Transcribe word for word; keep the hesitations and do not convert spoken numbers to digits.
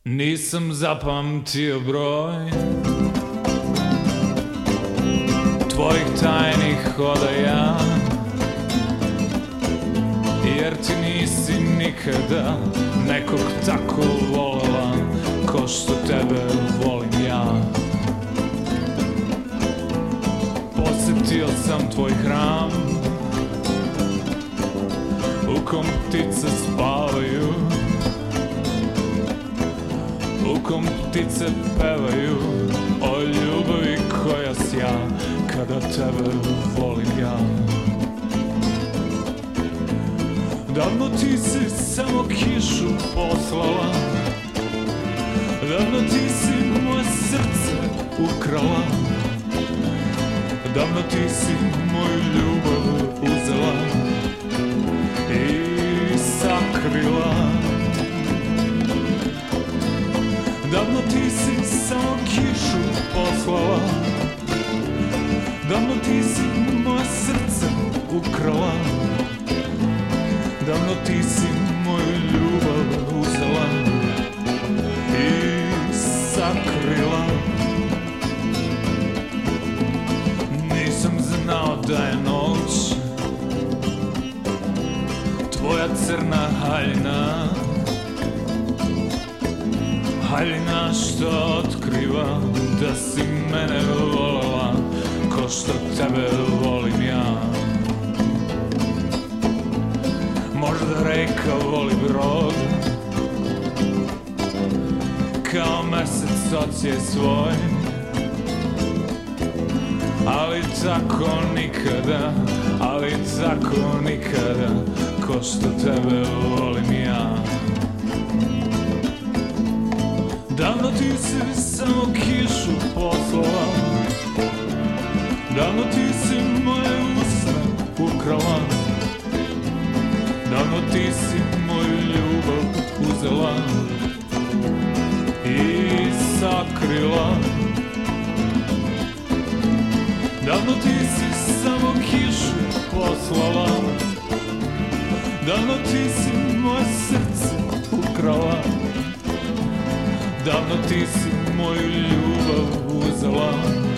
Nisam zapamtio broj tvojih tajnih odaja, jer ti nisi nikada nekog tako volela ko što tebe volim ja. Posetio sam tvoj hram u kom ptice spavaju, u kom ptice pevaju o ljubavi koja sja kada tebe volim ja. Davno ti si samo kišu poslala, davno ti si moje srce ukrala, davno ti si moju ljubav uzela i sakrila. Davno ti si samo kišu poslala, davno ti si moje srce ukrala, davno ti si moju ljubav uzela i sakrila. Nisam znao da je noć tvoja crna haljina, haljina što otkriva da si mene volela ko što tebe volim ja. Možda reka voli brod kao mesec ocije svoj, ali tako nikada, ali tako nikada ko što tebe volim ja. Davno ti si samo kišu poslala, davno ti si moje usne ukrala, davno ti si moju ljubav uzela i sakrila. Davno ti si samo kišu poslala, davno ti si moje srce ukrala, davno ti si moju ljubav uzela